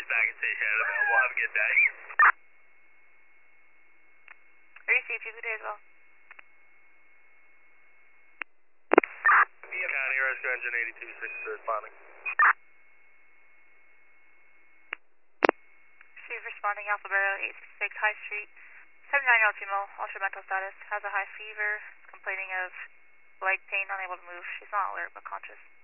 she's back in station and available. Have a good day. Receive you good day as well. County Rescue Engine 82-6 responding. Receive responding Alpha Barrow 866 High Street. 79-year-old female, ultra mental status, has a high fever, is complaining of leg pain, unable to move. She's not alert but conscious.